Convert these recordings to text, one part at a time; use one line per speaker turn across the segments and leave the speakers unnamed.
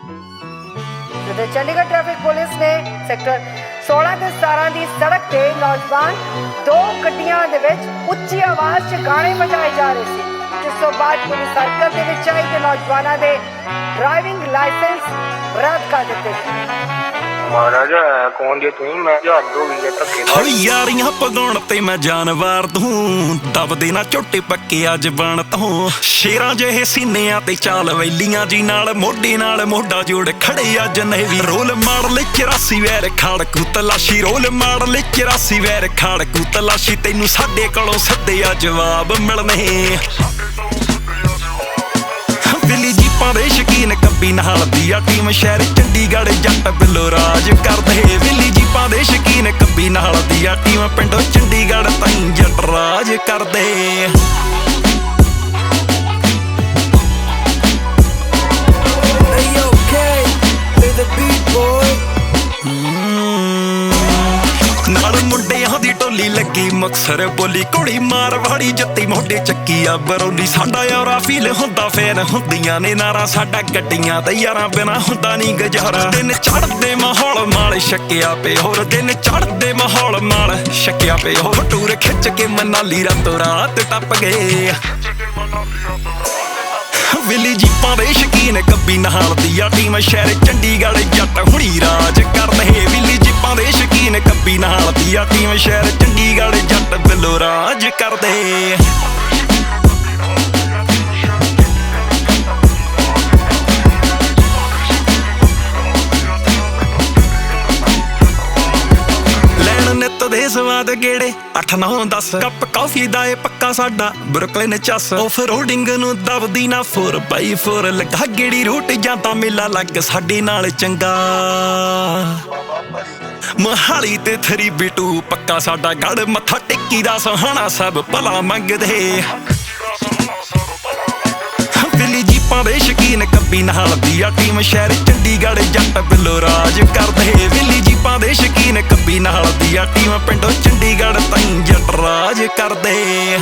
जिथे Chandigarh traffic police ने sector 16 ते 17 की सड़क ते नौजवान दो गड्डियां दे विच उच्ची आवाज़ च गाने बजाए जा रहे थे, जिस तो बाद पुलिस हरकत दे विच आई ते नौजवानों दे ड्राइविंग लाइसेंस रद्द कर दिते।
महाराजा है कौन जे तू मैं हद हो गई धक्के
हौली यारियां पगाउण ते मैं जानवर तूं दबदे ना झोटे पक्के अज बण तूं शेरां ਜਿਹੇ ਸੀਨਿਆਂ ਤੇ ਚਾਲ ਵੈਲੀਆਂ ਜੀ ਨਾਲ ਮੋਢਾ ਜੋੜ ਖੜੇ ਅੱਜ ਨੇਵੀ ਰੋਲ ਮਾਰ ਲੈ 84 ਵੈਰ ਖੜਕੂ ਤਲਾਸ਼ੀ ਰੋਲ ਮਾਰ ਲੈ 84 ਵੈਰ ਖੜਕੂ ਤਲਾਸ਼ੀ ਤੈਨੂੰ ਸਾਡੇ ਕੋਲੋਂ ਸਿੱਧੇ ਆ ਜਵਾਬ ਮਿਲਣੇ ਦਿੱਲੀ ਜੀਪਾਂ ਦੇ ਸ਼ਕੀਨ ਕੱਬੀ ਨਾਲ ਦੀ ਆ ਟੀਮ ਸ਼ਹਿਰ ਚੰਡੀਗੜ੍ਹ ਜੱਟ ਬਿੱਲੋ ਰਾਜ ਕਰਦੇ ਦਿੱਲੀ ਜੀਪਾਂ ਦੇ ਸ਼ਕੀਨ ਕੱਬੀ ਨਾਲ ਦੀ ਆ ਟੀਮ ਪਿੰਡੋਂ ਚੰਡੀਗੜ੍ਹ ਤਾਈਂ ਜੱਟ ਰਾਜ ਕਰਦੇ ਨਾਲ ਮੁੰਡਿਆਂ ਦੀ ਟੋਲੀ ਲੱਗੀ ਮੁਕਤਸਰ ਬੋਲੀ ਕੁੜੀ ਮਾਰਵਾੜੀ ਜੱਤੀ ਮੋਢੇ ਚੱਕੀ ਆ ਬਰੌਲੀ ਸਾਡਾ ਯਾਰਾ ਫੀਲ ਹੁੰਦਾ ਫੇਰ ਹੁੰਦੀਆਂ ਨੇ ਨਾਰਾ ਸਾਡਾ ਗੱਡੀਆਂ ਤੇ ਯਾਰਾਂ ਬਿਨਾ ਹੁੰਦਾ ਨਹੀਂ ਗੁਜ਼ਾਰਾ ਦਿਨ ਚੜ੍ਹਦੇ ਮਾਹੌਲ ਮਾਲ ਛਕਿਆ ਪਏ ਹੋਰ ਦਿਨ ਚੜ੍ਹਦੇ ਮਾਹੌਲ ਮਾਲ ਛਕਿਆ ਪਏ ਹੋਰ ਟੂਰ ਖਿੱਚ ਕੇ ਮਨਾਲੀ ਰਾਤੋਂ ਰਾਤ ਟੱਪ ਗਏ ਦਿੱਲੀ ਜੀਪਾਂ ਦੇ ਸ਼ਕੀਨ ਕੱਬੀ ਨਾਲ ਦੀ ਆ ਟੀਮ ਸ਼ਹਿਰ ਚੰਡੀਗੜ੍ਹ ਜੱਟ ਹੁਣੀ ਰਾਜ ਕਰਦੇ ਦਿੱਲੀ ਜੀਪਾਂ ਦੇ ਸ਼ਕੀਨ ਕੱਬੀ ਨਾਲ ਦੀ ਆ ਟੀਮ ਸ਼ਹਿਰ ਚੰਡੀਗੜ੍ਹ ਜੱਟ ਬਿੱਲੋ ਰਾਜ ਕਰਦੇ ਦੇ ਸਵਾਦ ਗੇੜੇ 8 9 10 ਕੱਪ ਕਾਫੀ ਦਾ ਏ ਪੱਕਾ ਸਾਡਾ ਬਰੁਕਲਿਨ ਚੱਸ ਆਫ ਰੋਡਿੰਗ ਨੂੰ ਦਬਦੀ ਨਾ 4x4 ਲੱਗਾ ਗੇੜੀ ਰੂਟ ਜਾਂ ਤਾਂ ਮੇਲਾ ਲੱਗ ਸਾਡੇ ਨਾਲ ਚੰਗਾ ਮਹਾਲੀ ਤੇ 3B2 ਪੱਕਾ ਸਾਡਾ ਗੜ ਮੱਥਾ ਟਿੱਕੀ ਦਾ ਸਹਾਣਾ ਸਭ ਭਲਾ ਮੰਗਦੇ ਦਿੱਲੀ ਜੀਪਾਂ ਦੇ ਸ਼ਕੀਨ ਕੱਬੀ ਨਾਲ ਦੀ ਆ ਟੀਮ ਸ਼ਹਿਰ ਚੰਡੀਗੜ੍ਹ ਜੱਟ ਬਿੱਲੋ ਰਾਜ ਕਰਦੇ ਦਿੱਲੀ ਜੀਪਾਂ ਦੇ ਸ਼ਕੀਨ ਕੱਬੀ ਨਾਲ ਦੀ ਆ ਟੀਮ ਪਿੰਡੋਂ ਚੰਡੀਗੜ੍ਹ ਤਾਈਂ ਜੱਟ ਰਾਜ ਕਰਦੇ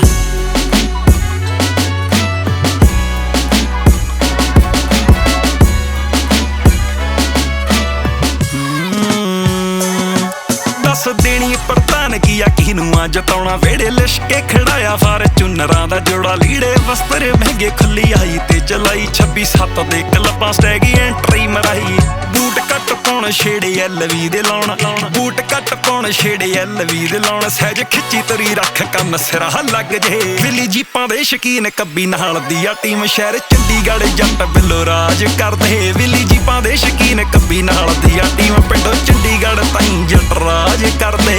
ਦੱਸ ਦੇਣੀ ਪ੍ਰਧਾਨਗੀ ਆ ਕਿਹਨੂੰ ਆ ਜਤਾਉਣਾ ਵੇੜੇ ਲਿਸ਼ਕੇ ਖੜਾਇਆ ਫਾਰਚੂਨਰਾਂ ਦਾ ਜੋੜਾ ਲੀੜੇ ਵਸਤਰ ਮਹਿੰਗੇ ਖੁੱਲੀ ਆਈ ਤੇ ਚਲਾਈ 26/7 ਦੇ ਕਲੱਬਾਂ ਸਟੈਗੀ ਐਂਟਰੀ ਮਰਾਈ ਬੂਟ ਕੱਟ ਪਾਉਣ ਛੇੜੇ LV ਦੇ ਲਾਉਣ ਬੂਟ ਕੱਟ ਪਾਉਣ ਛੇੜੇ LV ਦੇ ਲਾਉਣ ਸਹਿਜ ਖਿੱਚੀ ਤਰੀ ਰੱਖ ਕੰਮ ਸਿਰਾ ਲੱਗ ਜੇ ਦਿੱਲੀ ਜੀਪਾਂ ਦੇ ਸ਼ਕੀਨ ਕੱਬੀ ਨਾਲ ਦੀ ਆ ਟੀਮ ਸ਼ਹਿਰ ਚੰਡੀਗੜ੍ਹ ਜੱਟ ਬਿੱਲੋ ਰਾਜ ਕਰਦੇ ਦਿੱਲੀ ਜੀਪਾਂ ਦੇ ਸ਼ਕੀਨ ਕੱਬੀ ਨਾਲ ਦੀ ਆ ਟੀਮ ਪਿੰਡੋਂ ਚੰਡੀਗੜ੍ਹ ਤਾਈਂ ਜੱਟ ਰਾਜ ਕਰਦੇ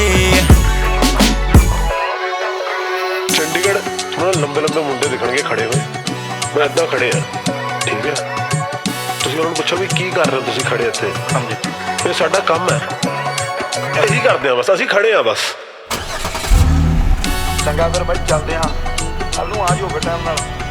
ਚੰਡੀਗੜ੍ਹ ਥੋੜਾ ਲੰਬੇ ਮੁੰਡੇ ਦਿਖਣਗੇ ਖੜੇ ਹੋਏ ਮੈਂ ਇੱਦਾਂ ਖੜੇ ਆ ਠੀਕ ਹੈ ਤੁਸੀਂ ਉਹਨਾਂ ਨੂੰ ਪੁੱਛੋ ਵੀ ਕੀ ਕਰ ਰਹੇ ਹੋ ਤੁਸੀਂ ਖੜੇ ਇੱਥੇ ਹਾਂਜੀ ਇਹ ਸਾਡਾ ਕੰਮ ਹੈ ਇਹੀ ਕਰਦੇ ਆ ਬਸ ਅਸੀਂ ਖੜੇ ਆ ਬਸ
ਚੰਗਾ ਫਿਰ ਬਾਈ ਚੱਲਦੇ ਹਾਂ ਕੱਲ ਨੂੰ ਆ ਜਾਓ ਟਾਈਮ ਨਾਲ